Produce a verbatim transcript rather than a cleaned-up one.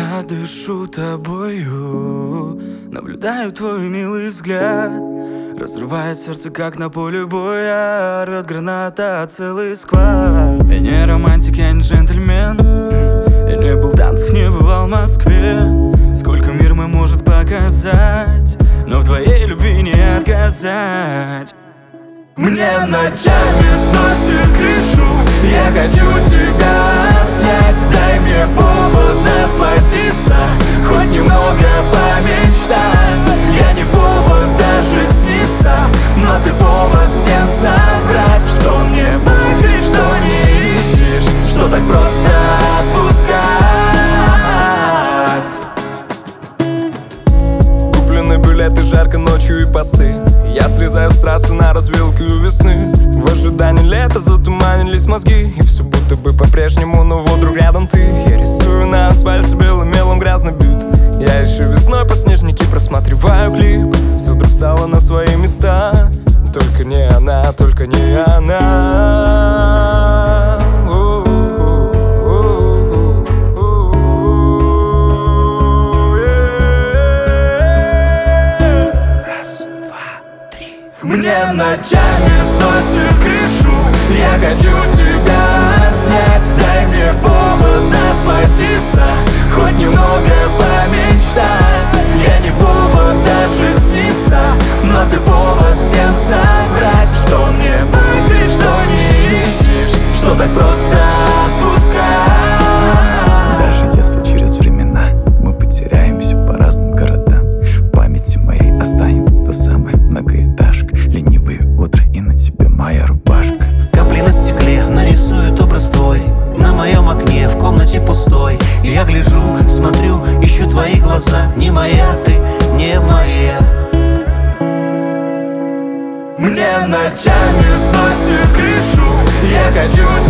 Я дышу тобою, наблюдаю твой милый взгляд. Разрывает сердце, как на поле боя. Орёт граната, целый сквад. Я не романтик, я не джентльмен. Я не был в танцах, не бывал в Москве. Сколько мир мой может показать, но в твоей любви не отказать. Мне ночами сносит крышу, я хочу тебя обнять. Дай мне повод насладиться, хоть немного помечтать. Я не повод даже сниться, но ты повод всем соврать. Что мне пофиг, что не ищешь, что так просто отпускать. Куплены билеты, жарко ночью и посты. Я срезаю с трассы на развилке у весны. В ожидании лета затуманились мозги, и все будто бы по-прежнему, но вот вдруг рядом ты. Я рисую на асфальте белым мелом грязный бют. Я еще весной по снежнике просматриваю клип. Все вдруг стало на свои места. Только не она, только не она. Мне ночами сносит крышу, я хочу тебя обнять. Дай мне повод насладиться, хоть немного помечтать. Я не повод даже сниться, но ты повод всем соврать. Что мне пофиг, что не ищешь, что так просто отпускать. Даже если через времена мы потеряемся по разным городам, в памяти моей останется та самая многоэтажка, ленивые утра и на тебе моя рубашка. Капли на стекле нарисуют образ твой на моем окне в комнате пустой. И я гляжу, смотрю, ищу твои глаза. Не моя ты, не моя. Мне ночами сносит крышу, я хочу